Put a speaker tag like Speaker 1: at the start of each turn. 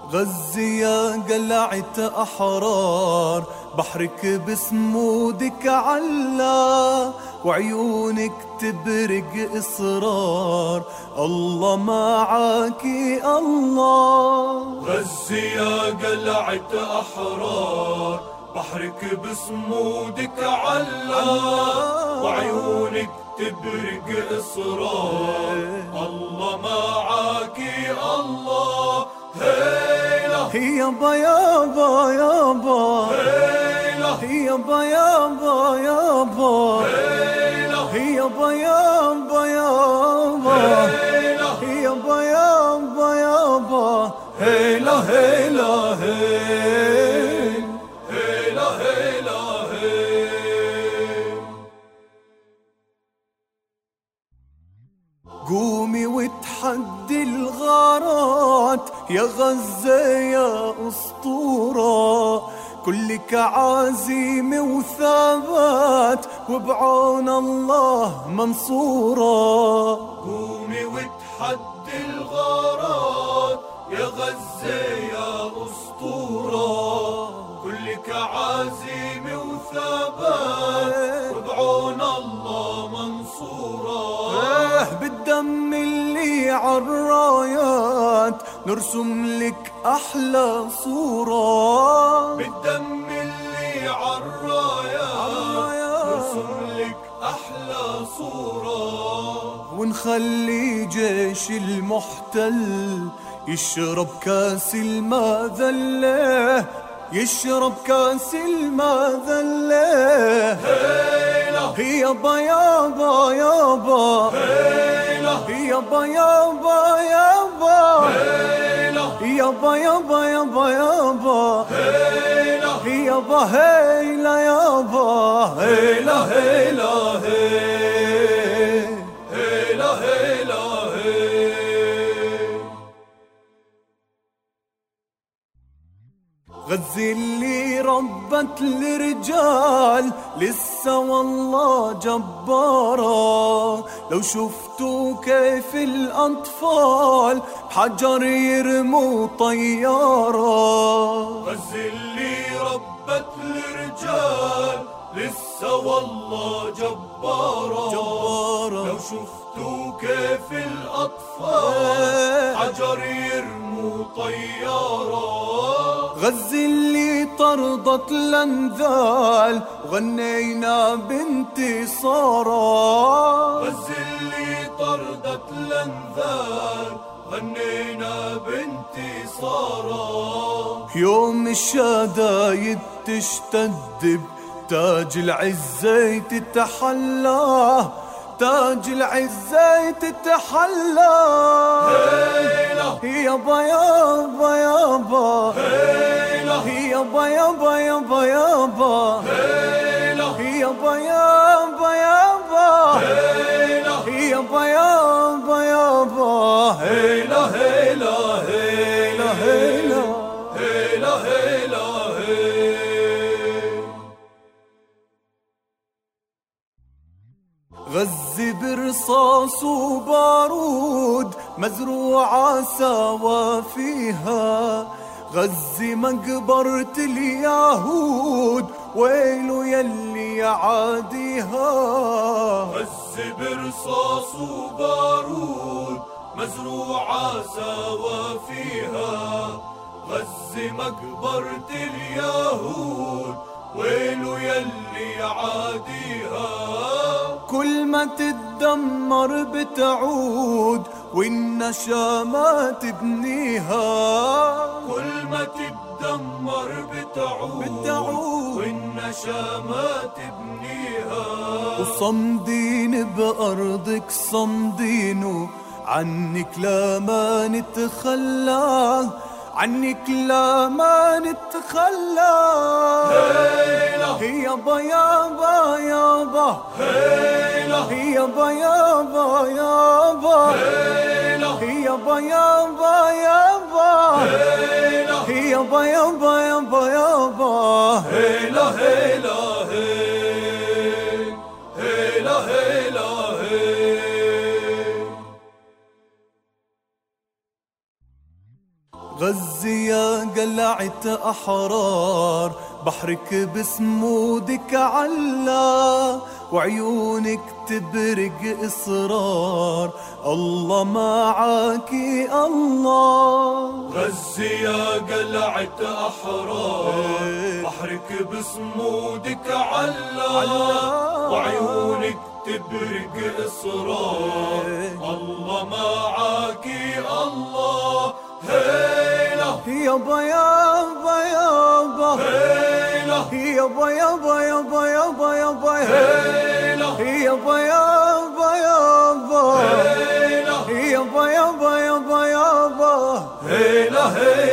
Speaker 1: غزي يا قلعة أحرار، بحرك بسمودك علا، وعيونك تبرق إصرار، الله معاكي الله.
Speaker 2: غزي يا قلعة أحرار، بحرك بسمودك علا، وعيونك تبرق إصرار، الله معاكي الله. هيلا
Speaker 1: يابا يابا يابا،
Speaker 2: هيلا
Speaker 1: يابا يابا يابا، يابا يابا يابا، يابا يابا يابا، هيلا هيلا هيل،
Speaker 2: هيلا هيلا هيل.
Speaker 1: قومي وتحدي الغارات يا غزة يا أسطورة، كلك عزيمة وثبات، وبعون الله منصورة.
Speaker 2: قومي وتحدي الغارات يا غزة يا أسطورة، كلك عزيمة وثبات، وبعون الله منصورة.
Speaker 1: بالدم اللي عالرايات نرسم لك أحلى صورة،
Speaker 2: بالدم اللي عالرايات نرسم لك أحلى صورة،
Speaker 1: ونخلي جيش المحتل يشرب كاس المذلة، يشرب كاس المذلة.
Speaker 2: هيلا
Speaker 1: يابا يابا يابا، يابا يابا يابا، يابا يابا يابا يابا، يابا هيلا يابا، هيلا هيلا هيل،
Speaker 2: هيلا هيلا هيل.
Speaker 1: غزي اللي ربت الرجال لسه والله جبارة، لو شفتوا كيف الأطفال بحجر يرموا طيارة.
Speaker 2: غزي اللي ربت الرجال لسه والله جبارة، لو شفتوا كيف الأطفال حجر يرموا طيارة.
Speaker 1: غزي اللي طردت الأنذال وغنينا بانتصارا،
Speaker 2: غزي اللي طردت الأنذال غنينا بانتصارا.
Speaker 1: يوم الشدايد تشتد بتاج العزة تتحلى، تاج العزة تتحلى. يابا يابا يابا، يابا يابا يابا يابا، يابا يابا يابا، يابا يابا يابا، هيلا هيلا هيلا هيلا،
Speaker 2: هيلا هيلا هيل.
Speaker 1: غزي برصاص وبارود مزروعة سوا فيها، غزي مقبرة اليهود ويلو يلي يعاديها.
Speaker 2: غزي برصاص وبارود مزروعة سوا فيها، غزي مقبرة اليهود ويلو يلي يعاديها.
Speaker 1: كل ما تتدمر بتعود والنشامة تبنيها،
Speaker 2: كل ما تتدمر بتعود والنشامة تبنيها.
Speaker 1: وصمدين بأرضك صمدين، عنك لا ما نتخلى، عنك لا ما نتخلى. يابا يابا يابا، يابا يابا يابا، يابا يابا يابا، يابا يابا يابا يابا،
Speaker 2: هيلا هيلا هيل، هيلا هيلا هيل.
Speaker 1: غزي يا قلعة أحرار، بحرك بسمودك علا، وعيونك تبرق إصرار، الله معاكي الله.
Speaker 2: غزة يا قلعة أحرار، بحرك بسمودك علا، وعيونك تبرق إصرار، الله معاكي الله. هيلا
Speaker 1: يابا يابا يابا،
Speaker 2: هيلا
Speaker 1: يابا يابا يابا يابا يابا،
Speaker 2: هيلا
Speaker 1: يابا يابا يابا،
Speaker 2: هيلا
Speaker 1: يابا يابا يابا يابا،
Speaker 2: هيلا هيلا